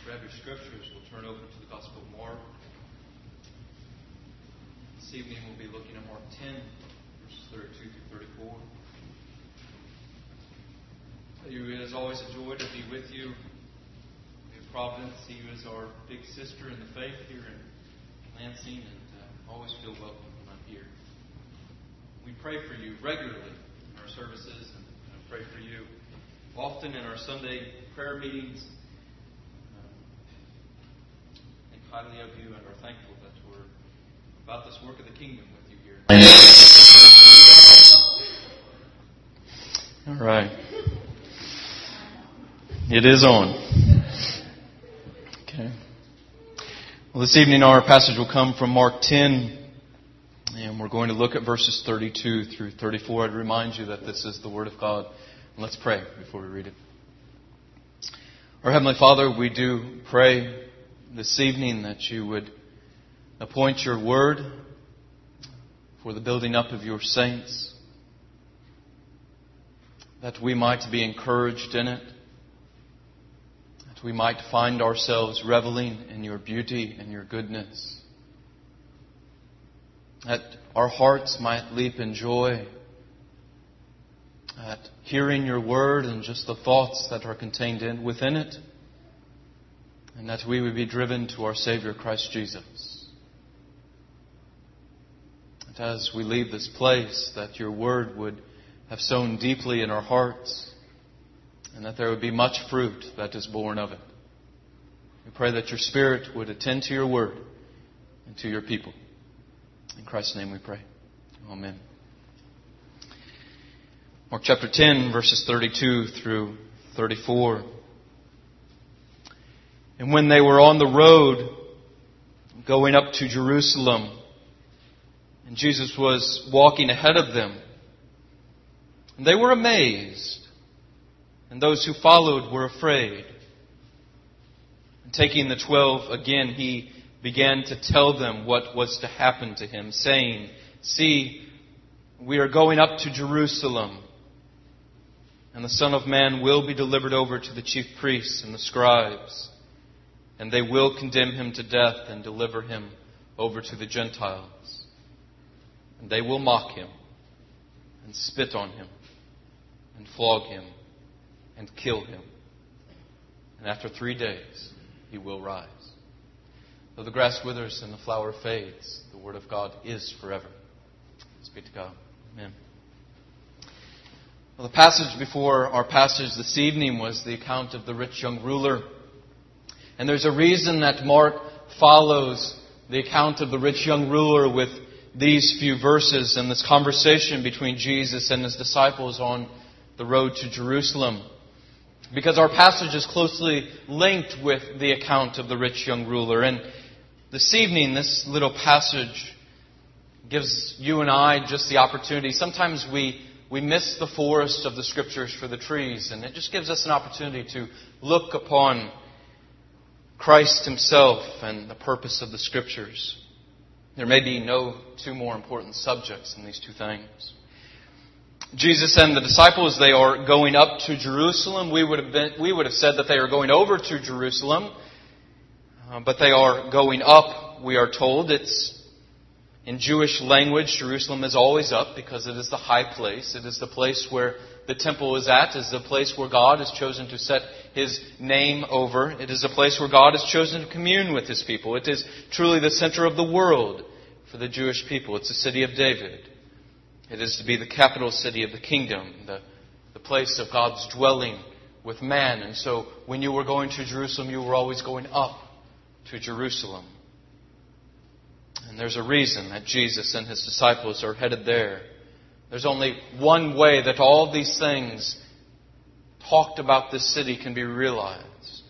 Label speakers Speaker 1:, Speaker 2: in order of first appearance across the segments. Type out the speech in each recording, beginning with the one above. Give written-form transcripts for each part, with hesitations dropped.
Speaker 1: grab your scriptures, we'll turn over to the Gospel of Mark. This evening we'll be looking at Mark 10, verses 32 through 34. It is always a joy to be with you. We have Providence, see you as our big sister in the faith here in Lansing, and always feel welcome when I'm here. We pray for you regularly in our services, and I pray for you often in our Sunday prayer meetings. Think highly of you and are thankful that we're about this work of the kingdom with you here. All right. It is on. Okay. Well, this evening our passage will come from Mark 10, and we're going to look at verses 32 through 34. I'd remind you that this is the Word of God. And let's pray before we read it. Our Heavenly Father, we do pray this evening that you would appoint your Word for the building up of your saints, that we might be encouraged in it, that we might find ourselves reveling in your beauty and your goodness, that our hearts might leap in joy at hearing your word and just the thoughts that are contained within it, and that we would be driven to our Savior Christ Jesus. And as we leave this place, that your word would have sown deeply in our hearts, and that there would be much fruit that is born of it. We pray that your Spirit would attend to your word and to your people. In Christ's name we pray. Amen. Mark chapter 10, verses 32 through 34. And when they were on the road going up to Jerusalem, and Jesus was walking ahead of them, and they were amazed, and those who followed were afraid. And taking the 12 again, he began to tell them what was to happen to him, saying, "See, we are going up to Jerusalem, and the Son of Man will be delivered over to the chief priests and the scribes, and they will condemn him to death and deliver him over to the Gentiles. And they will mock him and spit on him and flog him and kill him. And after 3 days he will rise." Though the grass withers and the flower fades, the word of God is forever. Speak to God. Amen. Well, the passage before our passage this evening was the account of the rich young ruler. And there's a reason that Mark follows the account of the rich young ruler with these few verses and this conversation between Jesus and his disciples on the road to Jerusalem. Because our passage is closely linked with the account of the rich young ruler. And this evening, this little passage gives you and I just the opportunity. Sometimes we miss the forest of the Scriptures for the trees, and it just gives us an opportunity to look upon Christ Himself and the purpose of the Scriptures. There may be no two more important subjects than these two things. Jesus and the disciples, they are going up to Jerusalem. We would have said that they are going over to Jerusalem, but they are going up, we are told. It's in Jewish language, Jerusalem is always up because it is the high place. It is the place where the temple is at. It is the place where God has chosen to set His name over. It is the place where God has chosen to commune with His people. It is truly the center of the world for the Jewish people. It's the city of David. It is to be the capital city of the kingdom, the place of God's dwelling with man. And so when you were going to Jerusalem, you were always going up to Jerusalem. And there's a reason that Jesus and His disciples are headed there. There's only one way that all these things talked about this city can be realized.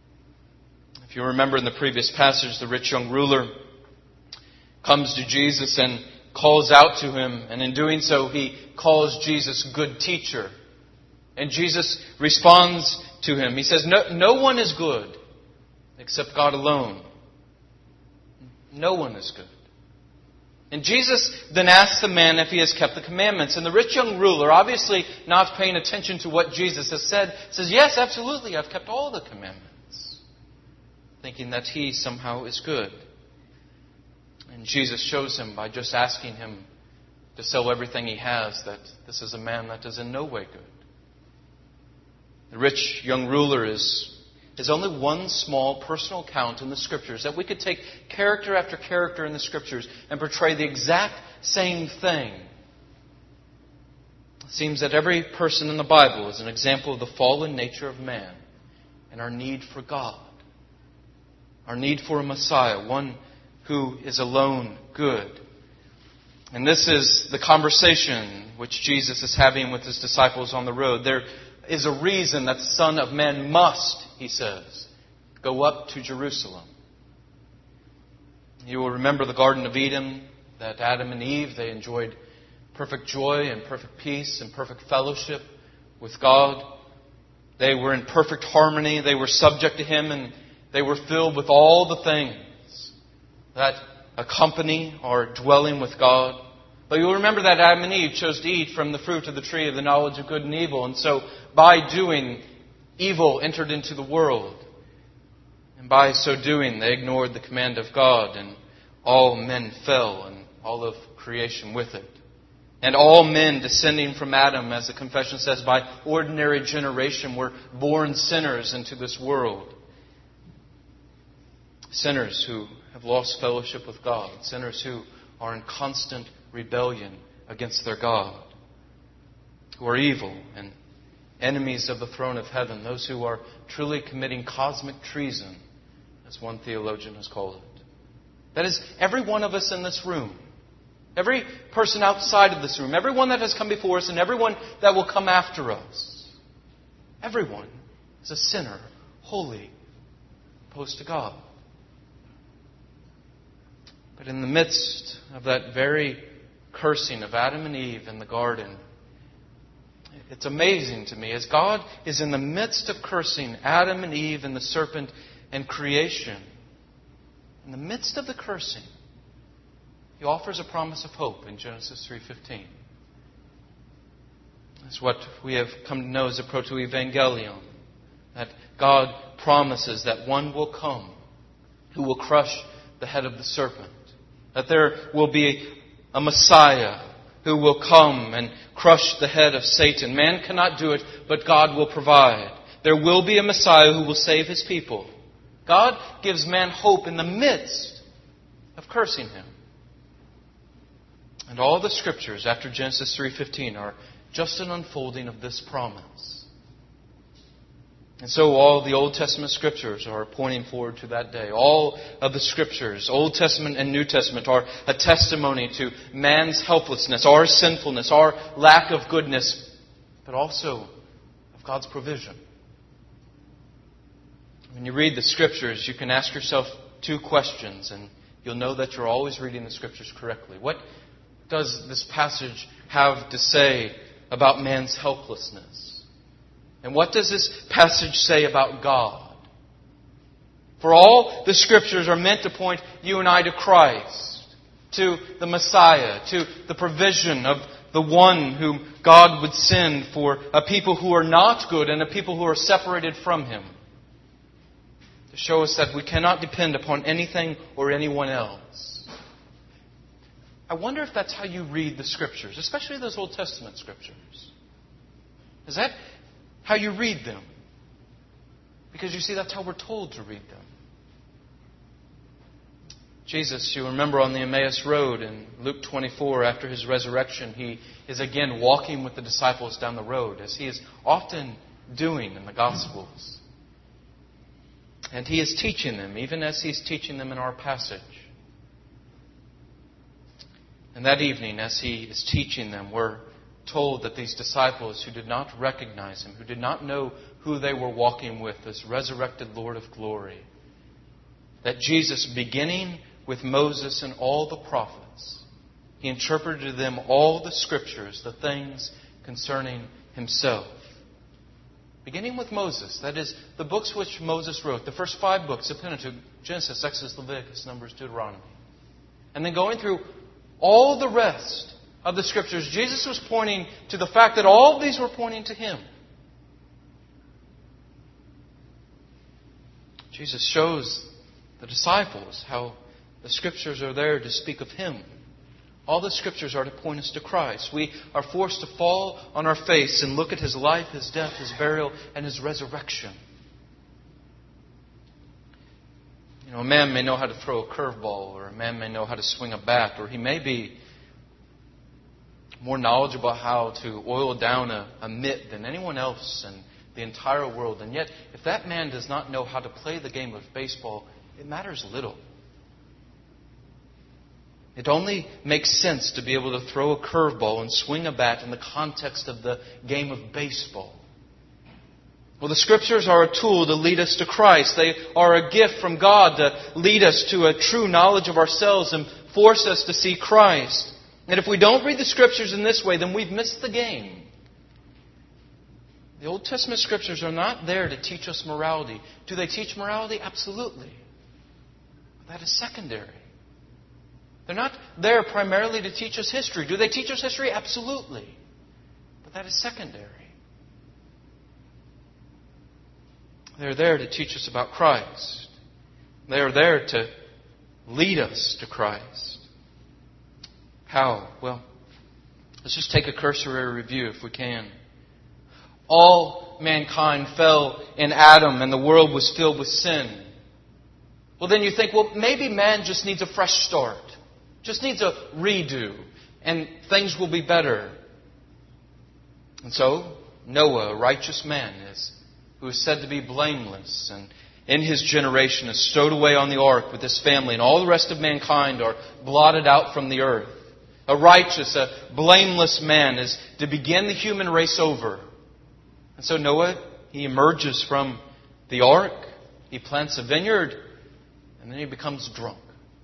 Speaker 1: If you remember in the previous passage, the rich young ruler comes to Jesus and calls out to Him. And in doing so, he calls Jesus good teacher. And Jesus responds to him. He says, no one is good except God alone. No one is good. And Jesus then asks the man if he has kept the commandments. And the rich young ruler, obviously not paying attention to what Jesus has said, says, "Yes, absolutely, I've kept all the commandments." thinking that he somehow is good. And Jesus shows him by just asking him to sell everything he has that this is a man that is in no way good. The rich young ruler is only one small personal account in the Scriptures that we could take character after character in the Scriptures and portray the exact same thing. It seems that every person in the Bible is an example of the fallen nature of man and our need for God. Our need for a Messiah, one who is alone good. And this is the conversation which Jesus is having with his disciples on the road. There is a reason that the Son of Man must, he says, go up to Jerusalem. You will remember the Garden of Eden, that Adam and Eve, they enjoyed perfect joy and perfect peace and perfect fellowship with God. They were in perfect harmony. They were subject to Him, and they were filled with all the things that accompany our dwelling with God. But you'll remember that Adam and Eve chose to eat from the fruit of the tree of the knowledge of good and evil. And so by doing, evil entered into the world. And by so doing, they ignored the command of God. And all men fell, and all of creation with it. And all men descending from Adam, as the confession says, by ordinary generation were born sinners into this world. Sinners who have lost fellowship with God. Sinners who are in constant rebellion against their God. Who are evil and enemies of the throne of heaven. Those who are truly committing cosmic treason, as one theologian has called it. That is, every one of us in this room. Every person outside of this room. Everyone that has come before us and everyone that will come after us. Everyone is a sinner, holy, opposed to God. But in the midst of that very cursing of Adam and Eve in the garden, it's amazing to me, as God is in the midst of cursing Adam and Eve and the serpent and creation, in the midst of the cursing, He offers a promise of hope in Genesis 3:15. That's what we have come to know as a proto-evangelion. That God promises that one will come who will crush the head of the serpent. That there will be a Messiah who will come and crush the head of Satan. Man cannot do it, but God will provide. There will be a Messiah who will save His people. God gives man hope in the midst of cursing him. And all the Scriptures after Genesis 3:15 are just an unfolding of this promise. And so all the Old Testament Scriptures are pointing forward to that day. All of the Scriptures, Old Testament and New Testament, are a testimony to man's helplessness, our sinfulness, our lack of goodness, but also of God's provision. When you read the Scriptures, you can ask yourself two questions, and you'll know that you're always reading the Scriptures correctly. What does this passage have to say about man's helplessness? And what does this passage say about God? For all the Scriptures are meant to point you and I to Christ, to the Messiah, to the provision of the one whom God would send for a people who are not good and a people who are separated from Him. To show us that we cannot depend upon anything or anyone else. I wonder if that's how you read the Scriptures, especially those Old Testament Scriptures. Is that how you read them? Because you see, that's how we're told to read them. Jesus, you remember on the Emmaus Road in Luke 24, after His resurrection, He is again walking with the disciples down the road, as He is often doing in the Gospels. And He is teaching them, even as He's teaching them in our passage. And that evening, as He is teaching them, we're told that these disciples who did not recognize Him, who did not know who they were walking with, this resurrected Lord of glory, that Jesus, beginning with Moses and all the prophets, He interpreted to them all the Scriptures, the things concerning Himself. Beginning with Moses, that is, the books which Moses wrote, the first 5 books of Pentateuch, Genesis, Exodus, Leviticus, Numbers, Deuteronomy. And then going through all the rest of the Scriptures, Jesus was pointing to the fact that all of these were pointing to Him. Jesus shows the disciples, how the Scriptures are there to speak of Him. All the Scriptures are to point us to Christ. We are forced to fall on our face and look at His life, His death, His burial, and His resurrection. You know, a man may know how to throw a curveball, or a man may know how to swing a bat, or he may be more knowledgeable about how to oil down a mitt than anyone else in the entire world. And yet, if that man does not know how to play the game of baseball, it matters little. It only makes sense to be able to throw a curveball and swing a bat in the context of the game of baseball. Well, the Scriptures are a tool to lead us to Christ. They are a gift from God to lead us to a true knowledge of ourselves and force us to see Christ. And if we don't read the Scriptures in this way, then we've missed the game. The Old Testament Scriptures are not there to teach us morality. Do they teach morality? Absolutely. But that is secondary. They're not there primarily to teach us history. Do they teach us history? Absolutely. But that is secondary. They're there to teach us about Christ. They are there to lead us to Christ. How? Well, let's just take a cursory review if we can. All mankind fell in Adam and the world was filled with sin. Well, then you think, well, maybe man just needs a fresh start. Just needs a redo, and things will be better. And so, Noah, a righteous man, who is said to be blameless, and in his generation is stowed away on the ark with his family, and all the rest of mankind are blotted out from the earth. A righteous, a blameless man is to begin the human race over. And so Noah, he emerges from the ark, he plants a vineyard, and then he becomes drunk.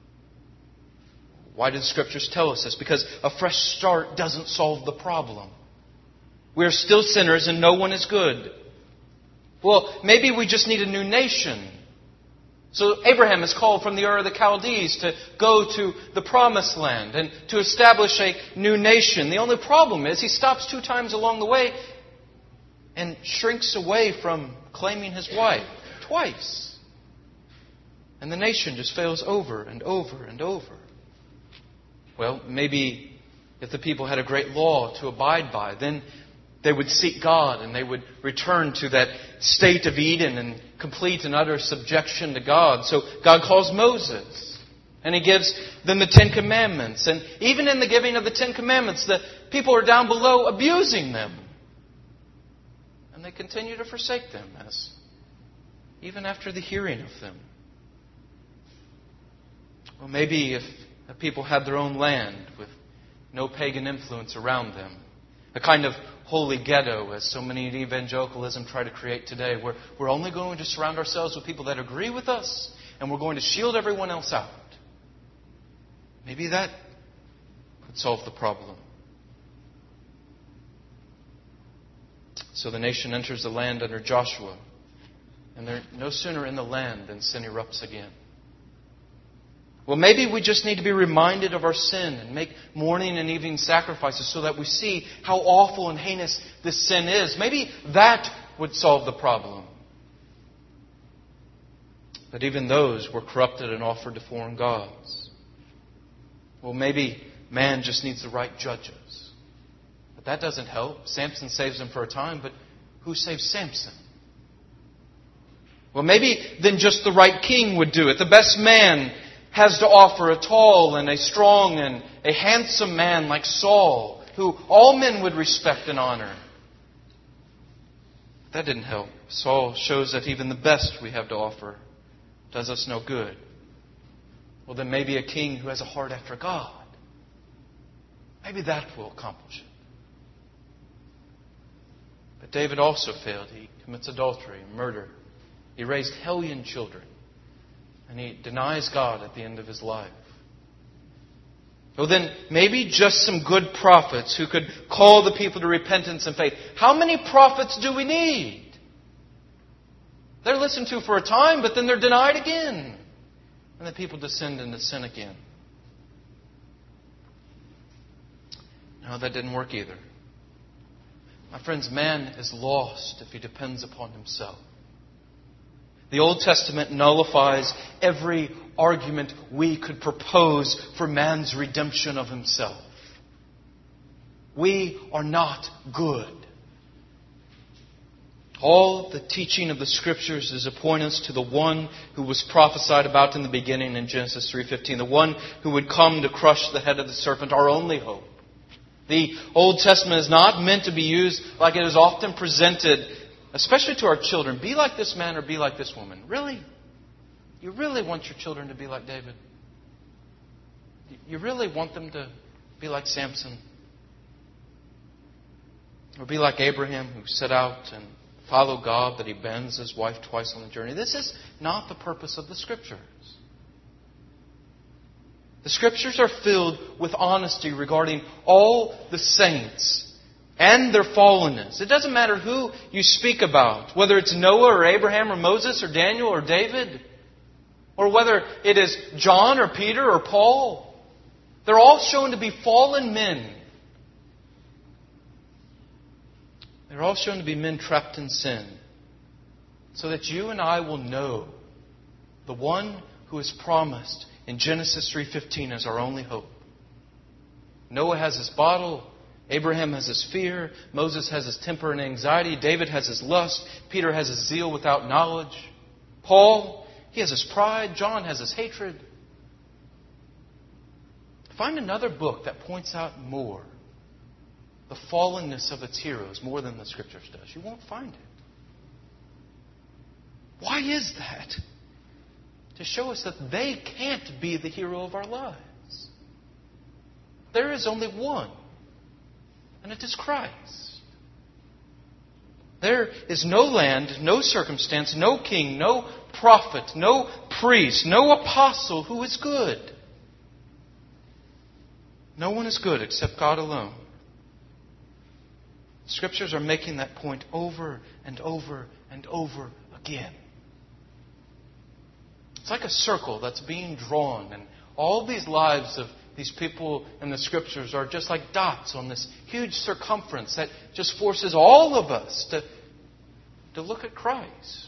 Speaker 1: Why do the Scriptures tell us this? Because a fresh start doesn't solve the problem. We are still sinners and no one is good. Well, maybe we just need a new nation. So Abraham is called from the Ur of the Chaldees to go to the Promised Land and to establish a new nation. The only problem is he stops 2 times along the way and shrinks away from claiming his wife. Twice. And the nation just fails over and over and over. Well, maybe if the people had a great law to abide by, then they would seek God and they would return to that state of Eden and complete and utter subjection to God. So God calls Moses and He gives them the 10 Commandments. And even in the giving of the 10 Commandments, the people are down below abusing them. And they continue to forsake them even after the hearing of them. Well, maybe if the people had their own land with no pagan influence around them, a kind of holy ghetto, as so many in evangelicalism try to create today, where we're only going to surround ourselves with people that agree with us, and we're going to shield everyone else out. Maybe that could solve the problem. So the nation enters the land under Joshua, and they're no sooner in the land than sin erupts again. Well, maybe we just need to be reminded of our sin and make morning and evening sacrifices so that we see how awful and heinous this sin is. Maybe that would solve the problem. But even those were corrupted and offered to foreign gods. Well, maybe man just needs the right judges. But that doesn't help. Samson saves him for a time, but who saves Samson? Well, maybe then just the right king would do it. The best man has to offer a tall and a strong and a handsome man like Saul, who all men would respect and honor. That didn't help. Saul shows that even the best we have to offer does us no good. Well, then maybe a king who has a heart after God. Maybe that will accomplish it. But David also failed. He commits adultery and murder. He raised hellion children. And he denies God at the end of his life. Well, then maybe just some good prophets who could call the people to repentance and faith. How many prophets do we need? They're listened to for a time, but then they're denied again. And the people descend into sin again. No, that didn't work either. My friends, man is lost if he depends upon himself. The Old Testament nullifies every argument we could propose for man's redemption of himself. We are not good. All the teaching of the Scriptures is to point us to the one who was prophesied about in the beginning in Genesis 3:15, the one who would come to crush the head of the serpent, our only hope. The Old Testament is not meant to be used like it is often presented, especially to our children. Be like this man or be like this woman. Really? You really want your children to be like David? You really want them to be like Samson? Or be like Abraham, who set out and followed God, but he bends his wife twice on the journey? This is not the purpose of the Scriptures. The Scriptures are filled with honesty regarding all the saints and their fallenness. It doesn't matter who you speak about, whether it's Noah or Abraham or Moses or Daniel or David, or whether it is John or Peter or Paul. They're all shown to be fallen men. They're all shown to be men trapped in sin, so that you and I will know the one who is promised in Genesis 3:15 as our only hope. Noah has his bottle. Abraham has his fear. Moses has his temper and anxiety. David has his lust. Peter has his zeal without knowledge. Paul, he has his pride. John has his hatred. Find another book that points out more the fallenness of its heroes more than the Scriptures does. You won't find it. Why is that? To show us that they can't be the hero of our lives. There is only one, and it is Christ. There is no land, no circumstance, no king, no prophet, no priest, no apostle who is good. No one is good except God alone. Scriptures are making that point over and over and over again. It's like a circle that's being drawn, and all these lives of these people in the Scriptures are just like dots on this huge circumference that just forces all of us to look at Christ.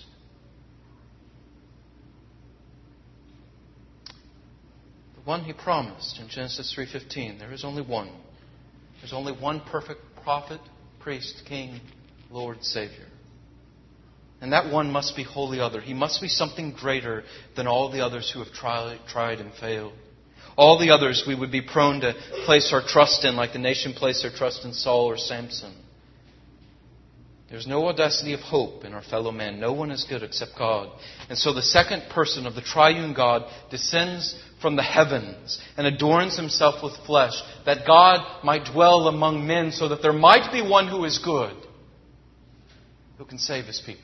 Speaker 1: The one He promised in Genesis 3:15, there is only one. There's only one perfect prophet, priest, king, Lord, Savior. And that one must be wholly other. He must be something greater than all the others who have tried and failed. All the others we would be prone to place our trust in, like the nation placed their trust in Saul or Samson. There's no audacity of hope in our fellow man. No one is good except God. And so the second person of the triune God descends from the heavens and adorns Himself with flesh, that God might dwell among men, so that there might be one who is good, who can save His people.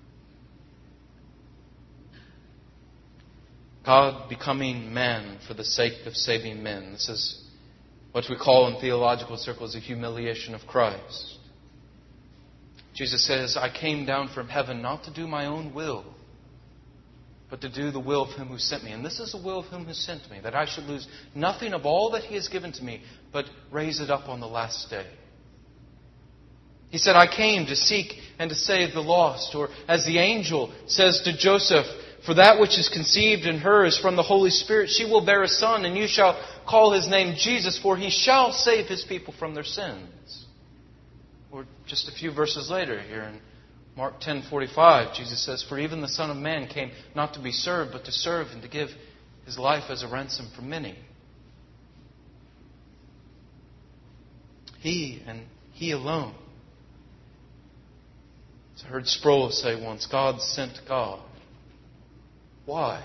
Speaker 1: God becoming man for the sake of saving men. This is what we call in theological circles the humiliation of Christ. Jesus says, I came down from heaven not to do my own will, but to do the will of Him who sent me. And this is the will of Him who sent me, that I should lose nothing of all that He has given to me, but raise it up on the last day. He said, I came to seek and to save the lost. Or as the angel says to Joseph, for that which is conceived in her is from the Holy Spirit. She will bear a son, and you shall call His name Jesus, for He shall save His people from their sins. Or just a few verses later here in Mark 10:45, Jesus says, for even the Son of Man came not to be served, but to serve and to give His life as a ransom for many. He and He alone. As I heard Sproul say once, God sent God. Why?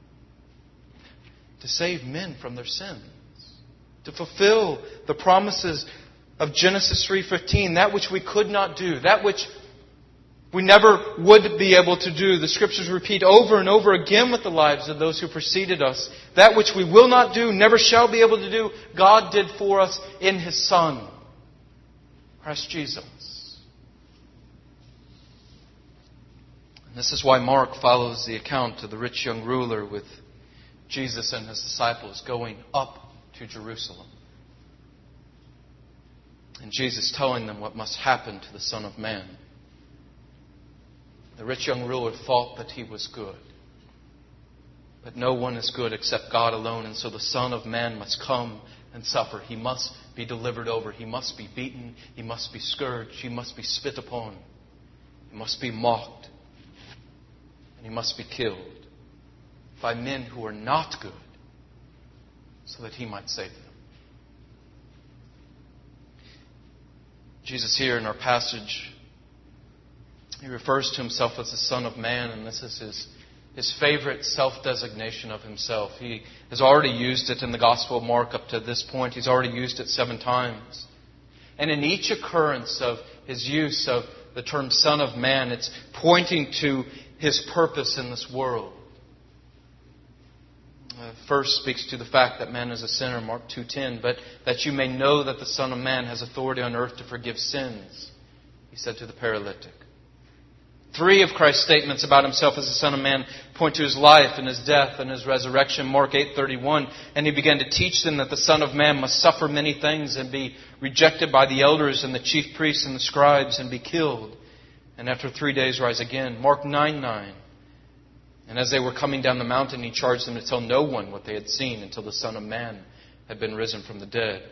Speaker 1: To save men from their sins. To fulfill the promises of Genesis 3:15, that which we could not do, that which we never would be able to do. The Scriptures repeat over and over again with the lives of those who preceded us. That which we will not do, never shall be able to do, God did for us in His Son, Christ Jesus. And this is why Mark follows the account of the rich young ruler with Jesus and His disciples going up to Jerusalem. And Jesus telling them what must happen to the Son of Man. The rich young ruler thought that he was good. But no one is good except God alone. And so the Son of Man must come and suffer. He must be delivered over. He must be beaten. He must be scourged. He must be spit upon. He must be mocked. And he must be killed by men who are not good, so that he might save them. Jesus here in our passage, he refers to himself as the Son of Man, and this is his favorite self-designation of himself. He has already used it in the Gospel of Mark up to this point. He's already used it 7 times. And in each occurrence of his use of the term Son of Man, it's pointing to his purpose in this world. First speaks to the fact that man is a sinner, Mark 2:10, but that you may know that the Son of Man has authority on earth to forgive sins, he said to the paralytic. 3 of Christ's statements about himself as the Son of Man point to his life and his death and his resurrection. Mark 8:31, and he began to teach them that the Son of Man must suffer many things and be rejected by the elders and the chief priests and the scribes and be killed, and after 3 days rise again. Mark 9:9. And as they were coming down the mountain, he charged them to tell no one what they had seen until the Son of Man had been risen from the dead.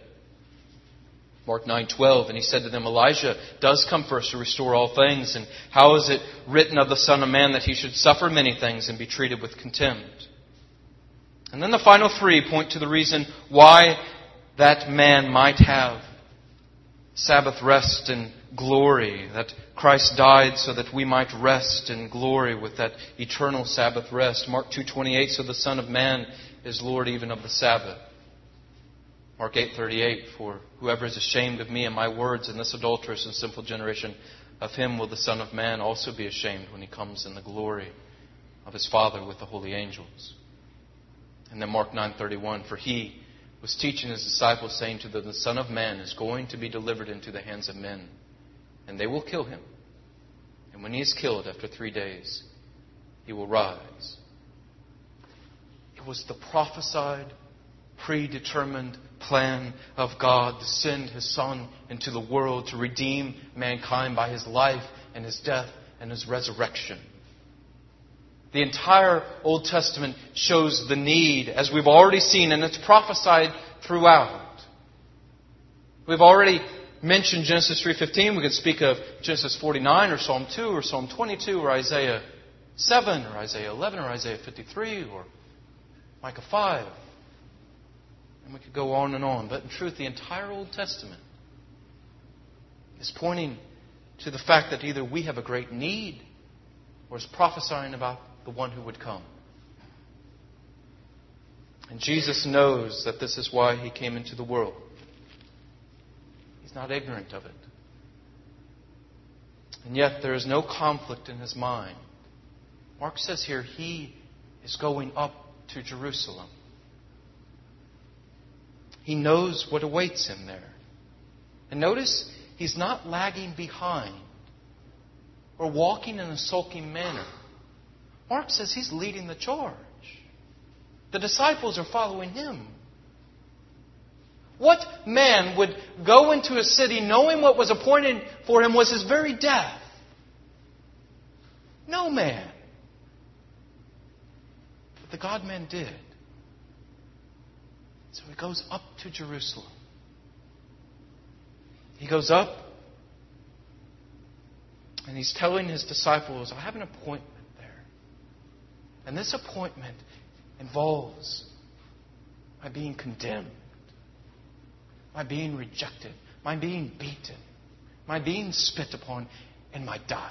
Speaker 1: Mark 9:12, and he said to them, Elijah does come first to restore all things. And how is it written of the Son of Man that he should suffer many things and be treated with contempt? And then the final 3 point to the reason why that man might have Sabbath rest and glory, that Christ died so that we might rest in glory with that eternal Sabbath rest. Mark 2:28, so the Son of Man is Lord even of the Sabbath. Mark 8:38, for whoever is ashamed of me and my words in this adulterous and sinful generation, of him will the Son of Man also be ashamed when he comes in the glory of his Father with the holy angels. And then Mark 9:31, for he was teaching his disciples, saying to them, the Son of Man is going to be delivered into the hands of men, and they will kill him. And when he is killed, after 3 days, he will rise. It was the prophesied, predetermined plan of God to send his Son into the world to redeem mankind by his life and his death and his resurrection. The entire Old Testament shows the need, as we've already seen, and it's prophesied throughout. We've already mentioned Genesis 3:15. We could speak of Genesis 49 or Psalm 2 or Psalm 22 or Isaiah 7 or Isaiah 11 or Isaiah 53 or Micah 5. And we could go on and on. But in truth, the entire Old Testament is pointing to the fact that either we have a great need or is prophesying about the one who would come. And Jesus knows that this is why he came into the world. He's not ignorant of it. And yet there is no conflict in his mind. Mark says here he is going up to Jerusalem. He knows what awaits him there. And notice, he's not lagging behind or walking in a sulking manner. Mark says he's leading the charge. The disciples are following him. What man would go into a city knowing what was appointed for him was his very death? No man. But the God-man did. So he goes up to Jerusalem. He goes up and he's telling his disciples, I have an appointment there. And this appointment involves my being condemned, my being rejected, my being beaten, my being spit upon, and my dying.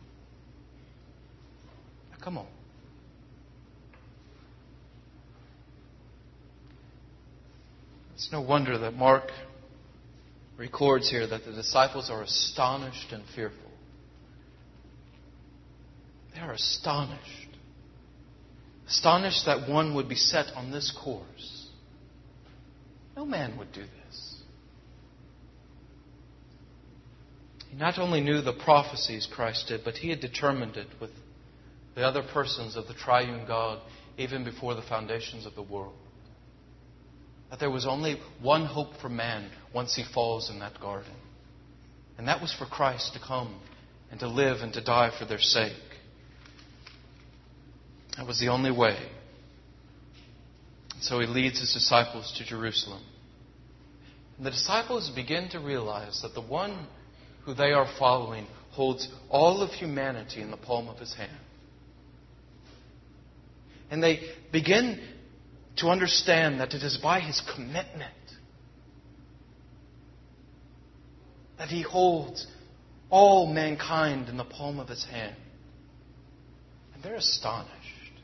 Speaker 1: Now come on. It's no wonder that Mark records here that the disciples are astonished and fearful. They are astonished. Astonished that one would be set on this course. No man would do this. He not only knew the prophecies Christ did, but he had determined it with the other persons of the triune God even before the foundations of the world. That there was only one hope for man once he falls in that garden. And that was for Christ to come and to live and to die for their sake. That was the only way. So he leads his disciples to Jerusalem. And the disciples begin to realize that the one who they are following holds all of humanity in the palm of his hand. And they begin to understand that it is by his commitment that he holds all mankind in the palm of his hand. And they're astonished.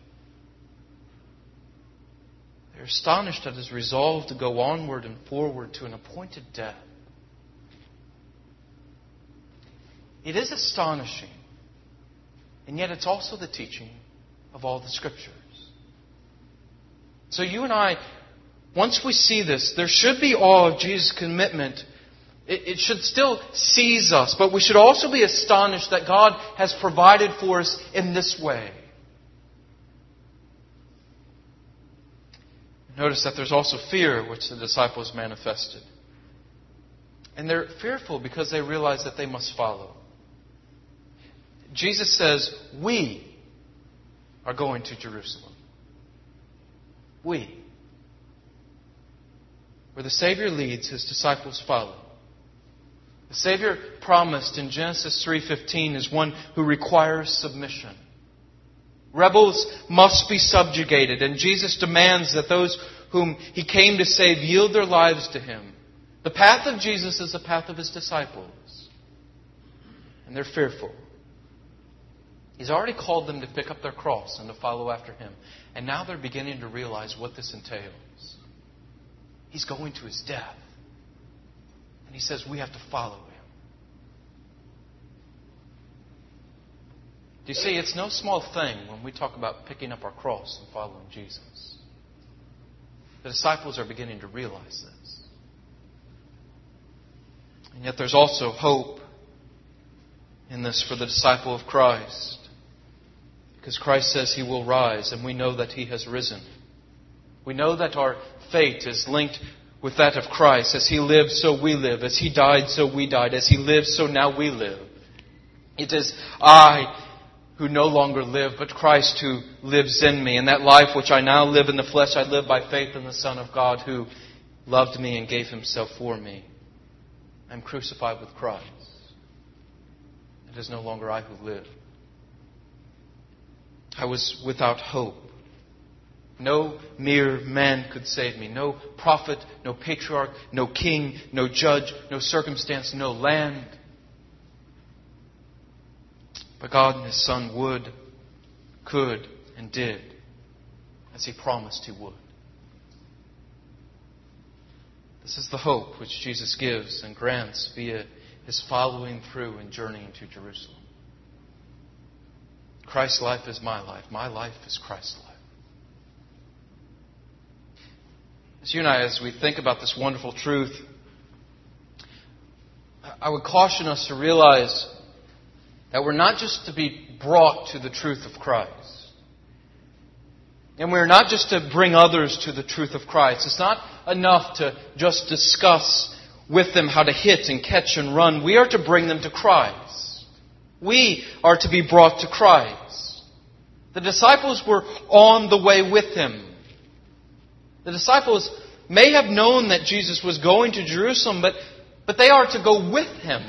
Speaker 1: They're astonished at his resolve to go onward and forward to an appointed death. It is astonishing, and yet it's also the teaching of all the Scriptures. So you and I, once we see this, there should be awe of Jesus' commitment. It should still seize us, but we should also be astonished that God has provided for us in this way. Notice that there's also fear which the disciples manifested. And they're fearful because they realize that they must follow. Jesus says, we are going to Jerusalem. We. Where the Savior leads, his disciples follow. The Savior promised in Genesis 3:15 is one who requires submission. Rebels must be subjugated, and Jesus demands that those whom he came to save yield their lives to him. The path of Jesus is the path of his disciples. And they're fearful. He's already called them to pick up their cross and to follow after him. And now they're beginning to realize what this entails. He's going to his death. And he says we have to follow him. Do you see, it's no small thing when we talk about picking up our cross and following Jesus. The disciples are beginning to realize this. And yet there's also hope in this for the disciple of Christ. Because Christ says he will rise, and we know that he has risen. We know that our fate is linked with that of Christ. As he lived, so we live. As he died, so we died. As he lived, so now we live. It is I who no longer live, but Christ who lives in me. And that life which I now live in the flesh, I live by faith in the Son of God who loved me and gave himself for me. I'm crucified with Christ. It is no longer I who live. I was without hope. No mere man could save me. No prophet, no patriarch, no king, no judge, no circumstance, no land. But God and his Son would, could, and did as he promised he would. This is the hope which Jesus gives and grants via his following through and journeying to Jerusalem. Christ's life is my life. My life is Christ's life. As you and I, as we think about this wonderful truth, I would caution us to realize that we're not just to be brought to the truth of Christ. And we're not just to bring others to the truth of Christ. It's not enough to just discuss with them how to hit and catch and run. We are to bring them to Christ. We are to be brought to Christ. The disciples were on the way with him. The disciples may have known that Jesus was going to Jerusalem, but they are to go with him.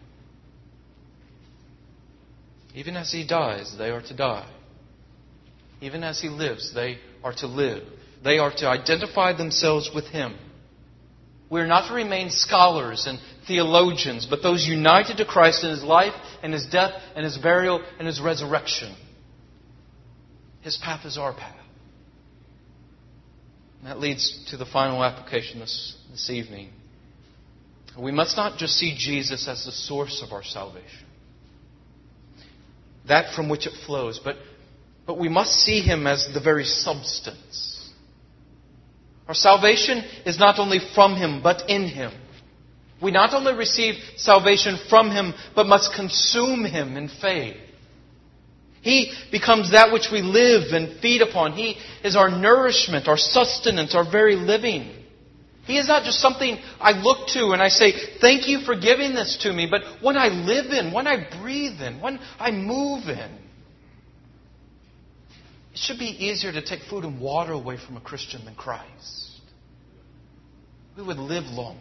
Speaker 1: Even as he dies, they are to die. Even as he lives, they are to live. They are to identify themselves with him. We are not to remain scholars and theologians, but those united to Christ in his life and his death and his burial and his resurrection. His path is our path. And that leads to the final application this evening. We must not just see Jesus as the source of our salvation, that from which it flows, but we must see him as the very substance. Our salvation is not only from him, but in him. We not only receive salvation from him, but must consume him in faith. He becomes that which we live and feed upon. He is our nourishment, our sustenance, our very living. He is not just something I look to and I say, thank you for giving this to me, but one I live in, one I breathe in, one I move in. It should be easier to take food and water away from a Christian than Christ. We would live longer.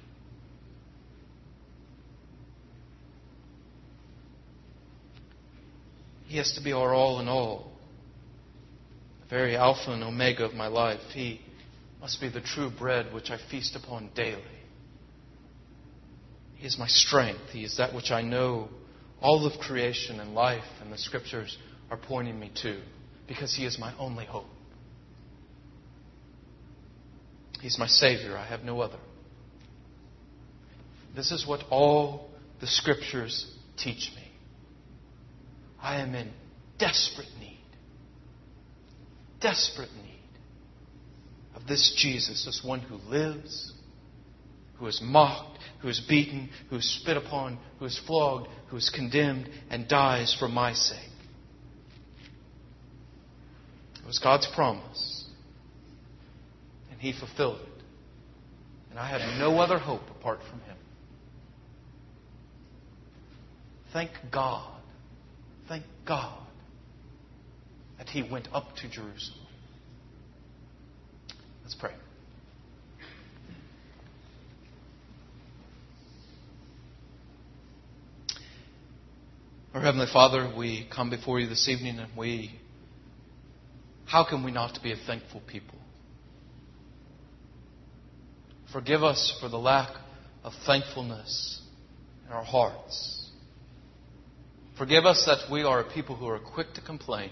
Speaker 1: He has to be our all in all. The very Alpha and Omega of my life. He must be the true bread which I feast upon daily. He is my strength. He is that which I know all of creation and life and the Scriptures are pointing me to, because He is my only hope. He's my Savior. I have no other. This is what all the Scriptures teach me. I am in desperate need of this Jesus, this one who lives, who is mocked, who is beaten, who is spit upon, who is flogged, who is condemned, and dies for my sake. It was God's promise, and He fulfilled it. And I have no other hope apart from Him. Thank God that He went up to Jerusalem. Let's pray. Our Heavenly Father, we come before You this evening, and how can we not be a thankful people? Forgive us for the lack of thankfulness in our hearts. Forgive us that we are a people who are quick to complain,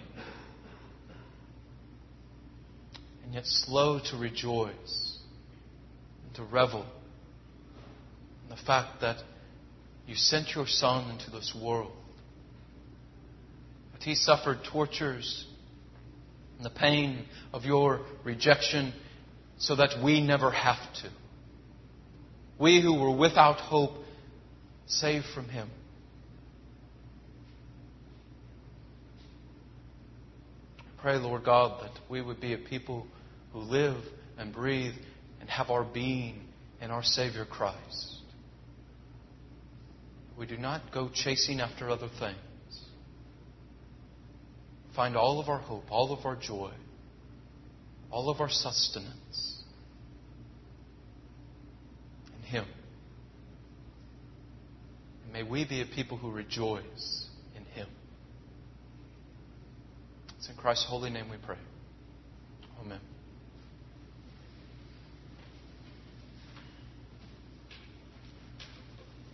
Speaker 1: and yet slow to rejoice and to revel in the fact that You sent Your Son into this world, that He suffered tortures and the pain of Your rejection so that we never have to. We who were without hope, saved from Him. I pray, Lord God, that we would be a people who live and breathe and have our being in our Savior Christ. We do not go chasing after other things. Find all of our hope, all of our joy, all of our sustenance in Him. And may we be a people who rejoice in Him. It's in Christ's holy name we pray. Amen.